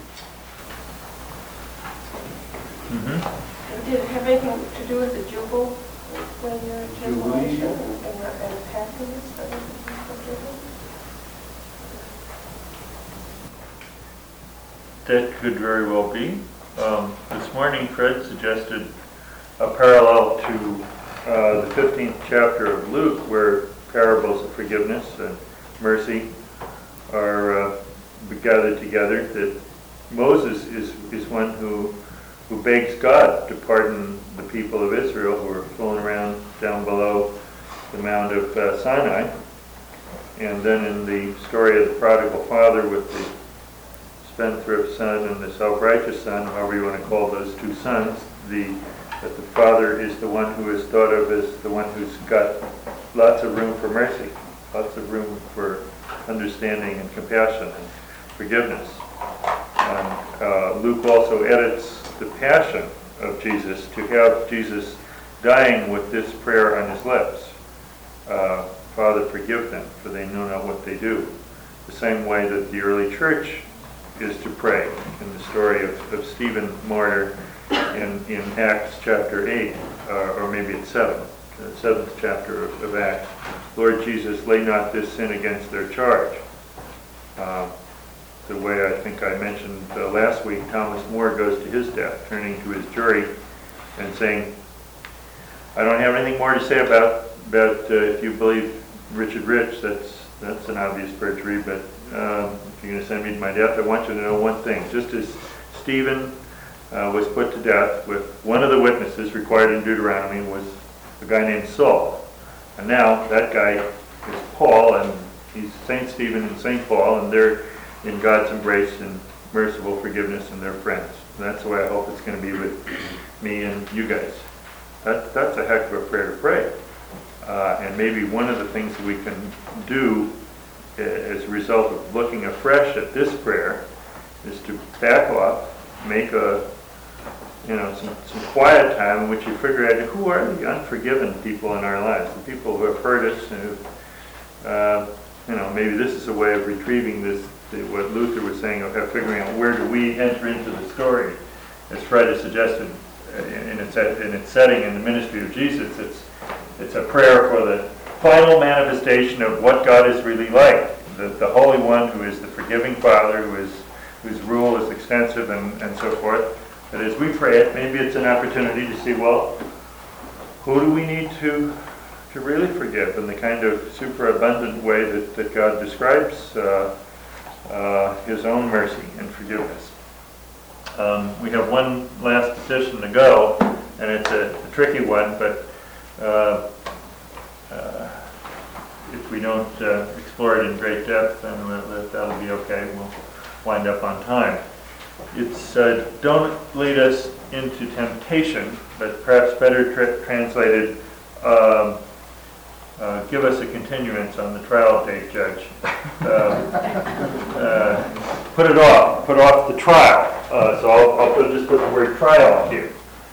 Mm-hmm. Did it have anything to do with the jubile, when you're Jubilee. jubilation and happiness that is forgiven? That could very well be. This morning, Fred suggested a parallel to the 15th chapter of Luke, where parables of forgiveness and mercy are gathered together. That Moses is one who begs God to pardon the people of Israel who are fooling around down below the Mount of Sinai. And then in the story of the prodigal father with the spendthrift son and the self-righteous son, however you want to call those two sons, that the father is the one who is thought of as the one who's got lots of room for mercy, lots of room for understanding and compassion and forgiveness. And Luke also edits the passion of Jesus to have Jesus dying with this prayer on his lips. Father, forgive them, for they know not what they do. The same way that the early church is to pray in the story of Stephen martyr in Acts chapter 8, or maybe it's 7, the 7th chapter of Acts. Lord Jesus, lay not this sin against their charge. The way I think I mentioned last week, Thomas More goes to his death, turning to his jury and saying, I don't have anything more to say about if you believe Richard Rich, that's an obvious perjury, but if you're going to send me to my death, I want you to know one thing. Just as Stephen was put to death with one of the witnesses required in Deuteronomy was a guy named Saul. And now that guy is Paul, and he's St. Stephen and St. Paul, and they're in God's embrace and merciful forgiveness, and they're friends. And that's the way I hope it's going to be with me and you guys. That's a heck of a prayer to pray. And maybe one of the things that we can do as a result of looking afresh at this prayer is to back off, make a some quiet time in which you figure out who are the unforgiven people in our lives, the people who have hurt us, and who, maybe this is a way of retrieving this, what Luther was saying, of figuring out where do we enter into the story. As Fred has suggested in its setting in the ministry of Jesus, it's a prayer for the final manifestation of what God is really like, the Holy One who is the forgiving Father, whose rule is extensive and so forth. But as we pray it, maybe it's an opportunity to see, well, who do we need to really forgive in the kind of superabundant way that God describes His own mercy and forgiveness. We have one last petition to go, and it's a tricky one, but if we don't explore it in great depth, then that'll be okay. We'll wind up on time. It's don't lead us into temptation, but perhaps better translated, give us a continuance on the trial date, Judge. Put off the trial. So I'll just put the word trial here.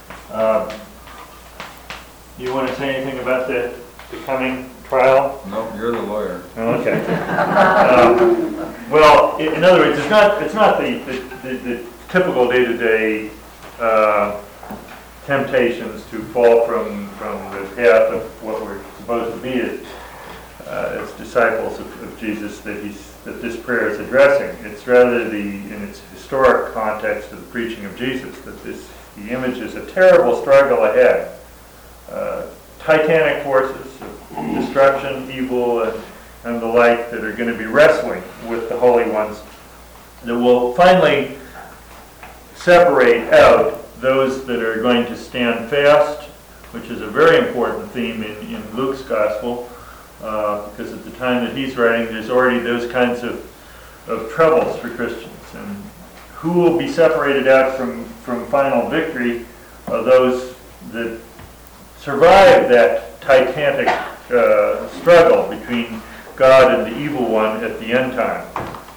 You want to say anything about the coming trial? No, you're the lawyer. Okay. Well, in other words, it's not the typical day-to-day temptations to fall from the path of what we're supposed to be as disciples of Jesus that this prayer is addressing. It's rather in its historic context of the preaching of Jesus that the image is a terrible struggle ahead. Titanic forces of destruction, evil, and the like that are going to be wrestling with the holy ones that will finally separate out those that are going to stand fast, which is a very important theme in Luke's gospel, because at the time that he's writing, there's already those kinds of troubles for Christians. And who will be separated out from final victory are those that survive that titanic struggle between God and the evil one at the end time.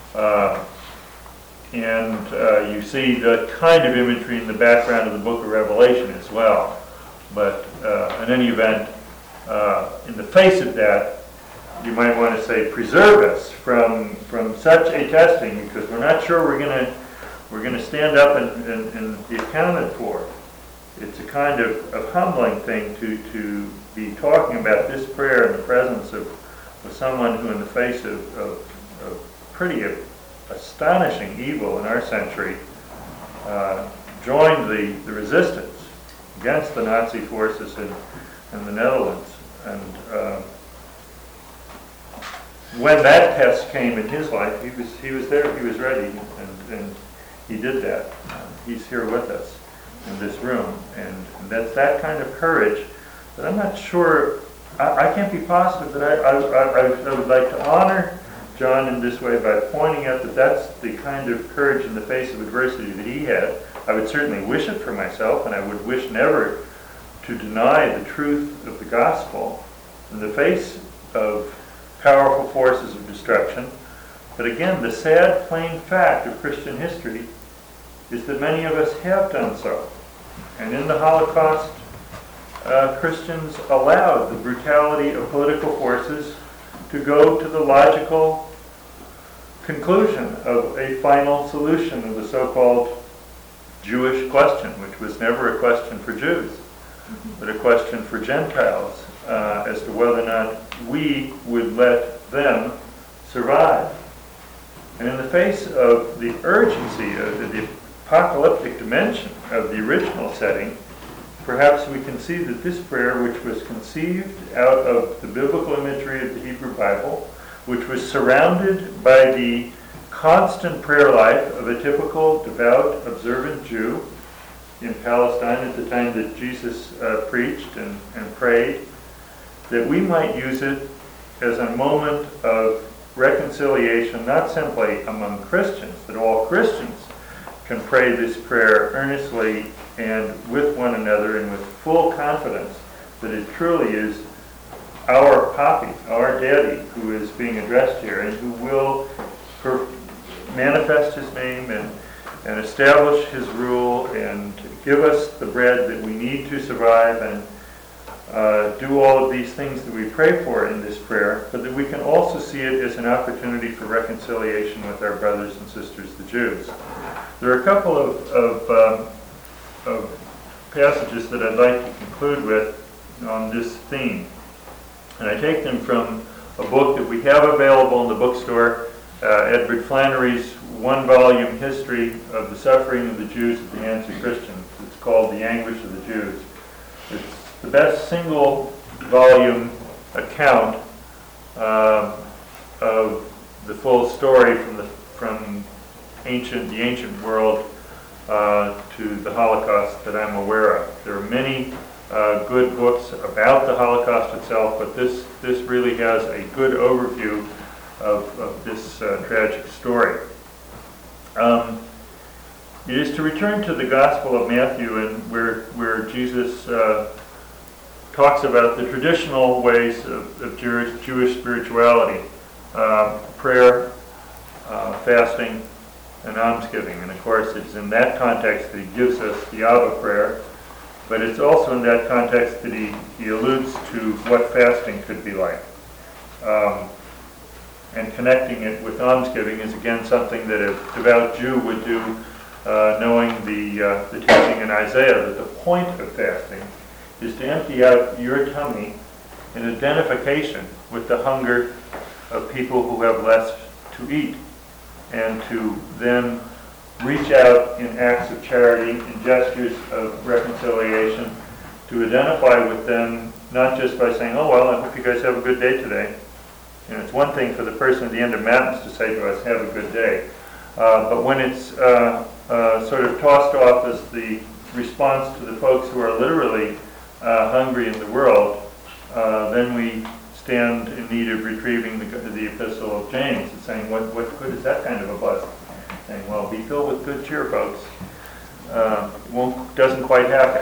And you see the kind of imagery in the background of the book of Revelation as well. But in any event, in the face of that, you might want to say, preserve us from such a testing, because we're not sure we're going to stand up and be accounted for. It's a kind of humbling thing to be talking about this prayer in the presence of someone who, in the face of pretty astonishing evil in our century, joined the resistance against the Nazi forces in the Netherlands. And when that test came in his life, he was there, he was ready, and he did that. He's here with us in this room, and that's that kind of courage that I'm not sure, I can't be positive that I would like to honor John in this way by pointing out that that's the kind of courage in the face of adversity that he had. I would certainly wish it for myself, and I would wish never to deny the truth of the gospel in the face of powerful forces of destruction. But again, the sad, plain fact of Christian history is that many of us have done so. And in the Holocaust, Christians allowed the brutality of political forces to go to the logical conclusion of a final solution of the so-called Jewish question, which was never a question for Jews, but a question for Gentiles, as to whether or not we would let them survive. And in the face of the urgency of the apocalyptic dimension of the original setting, perhaps we can see that this prayer, which was conceived out of the biblical imagery of the Hebrew Bible, which was surrounded by the constant prayer life of a typical devout, observant Jew in Palestine at the time that Jesus preached and prayed, that we might use it as a moment of reconciliation, not simply among Christians, that all Christians can pray this prayer earnestly and with one another and with full confidence that it truly is our Papi, our Daddy, who is being addressed here and who will manifest his name and establish his rule and give us the bread that we need to survive, and do all of these things that we pray for in this prayer, but that we can also see it as an opportunity for reconciliation with our brothers and sisters, the Jews. There are a couple of passages that I'd like to conclude with on this theme. And I take them from a book that we have available in the bookstore, Edward Flannery's one-volume history of the suffering of the Jews at the hands of Christians. It's called The Anguish of the Jews. It's the best single-volume account of the full story from the ancient world to the Holocaust that I'm aware of. There are many good books about the Holocaust itself, but this really has a good overview of this tragic story. It is to return to the Gospel of Matthew, and where Jesus talks about the traditional ways of Jewish spirituality, prayer, fasting, and almsgiving. And of course, it's in that context that he gives us the Abba prayer, but it's also in that context that he alludes to what fasting could be like. And connecting it with almsgiving is again something that a devout Jew would do, knowing the teaching in Isaiah that the point of fasting is to empty out your tummy in identification with the hunger of people who have less to eat, and to then reach out in acts of charity, in gestures of reconciliation, to identify with them, not just by saying, "Oh well, I hope you guys have a good day today." And it's one thing for the person at the end of mountains to say to us, "Have a good day." But when it's sort of tossed off as the response to the folks who are literally hungry in the world, then we stand in need of retrieving the epistle of James and saying, what good is that kind of a buzz? Saying, well, be filled with good cheer, folks. Doesn't quite happen.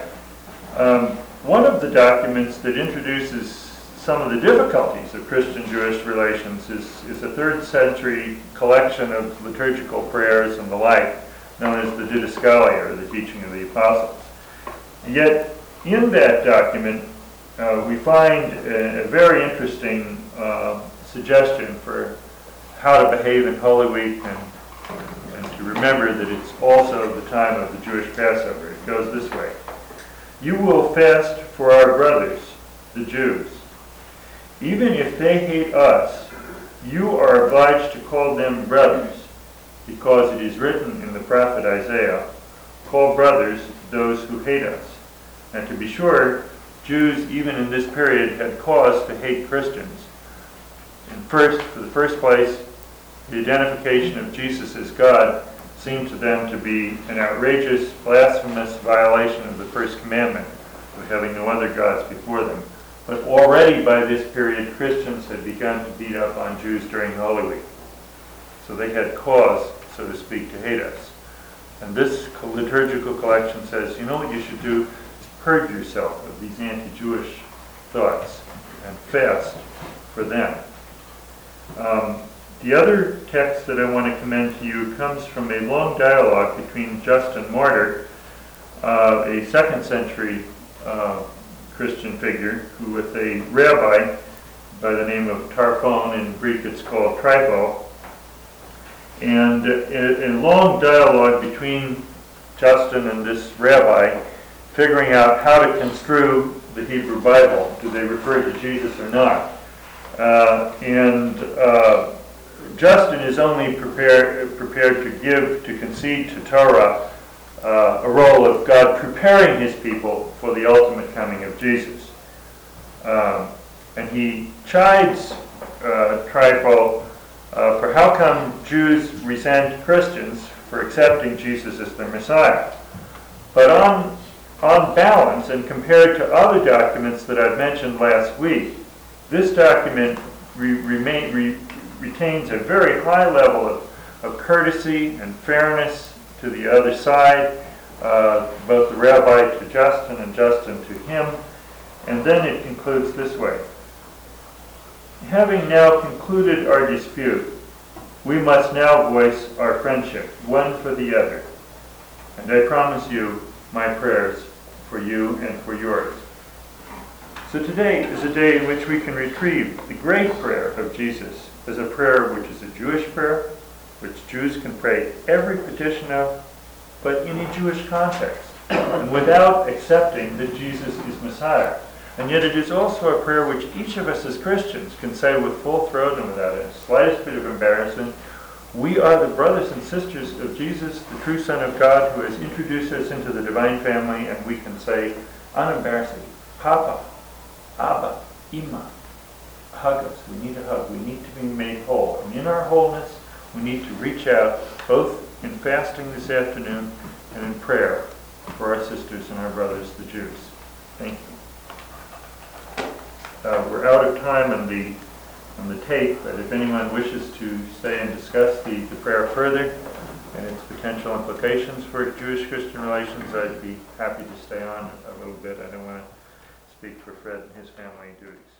One of the documents that introduces some of the difficulties of Christian-Jewish relations is a 3rd century collection of liturgical prayers and the like, known as the Didascalia, or the Teaching of the Apostles. And yet, in that document, we find a very interesting suggestion for how to behave in Holy Week, and to remember that it's also the time of the Jewish Passover. It goes this way. You will fast for our brothers, the Jews. Even if they hate us, you are obliged to call them brothers, because it is written in the prophet Isaiah, "Call brothers those who hate us." And to be sure, Jews, even in this period, had cause to hate Christians. For the first place, the identification of Jesus as God seemed to them to be an outrageous, blasphemous violation of the first commandment of having no other gods before them. But already by this period, Christians had begun to beat up on Jews during Holy Week. So they had cause, so to speak, to hate us. And this liturgical collection says, you know what you should do is purge yourself of these anti-Jewish thoughts and fast for them. The other text that I want to commend to you comes from a long dialogue between Justin Martyr, a 2nd century Christian figure, who with a rabbi by the name of Tarphon, in Greek it's called Trypho, and a long dialogue between Justin and this rabbi, figuring out how to construe the Hebrew Bible. Do they refer to Jesus or not? Justin is only prepared to concede to Torah a role of God preparing his people for the ultimate coming of Jesus. And he chides Trypho for how come Jews resent Christians for accepting Jesus as their Messiah. But on balance, and compared to other documents that I've mentioned last week, this document retains a very high level of courtesy and fairness to the other side, both the rabbi to Justin and Justin to him. And then it concludes this way. Having now concluded our dispute, we must now voice our friendship, one for the other. And I promise you my prayers for you and for yours. So today is a day in which we can retrieve the great prayer of Jesus as a prayer which is a Jewish prayer, which Jews can pray every petition of, but in a Jewish context, and without accepting that Jesus is Messiah. And yet it is also a prayer which each of us as Christians can say with full throat and without a slightest bit of embarrassment. We are the brothers and sisters of Jesus, the true Son of God, who has introduced us into the divine family, and we can say unembarrassedly, Papa, Abba, Ima, hug us. We need a hug. We need to be made whole. And in our wholeness, we need to reach out, both in fasting this afternoon and in prayer for our sisters and our brothers, the Jews. Thank you. We're out of time on the tape, but if anyone wishes to stay and discuss the prayer further and its potential implications for Jewish-Christian relations, I'd be happy to stay on a little bit. I don't want to speak for Fred and his family duties.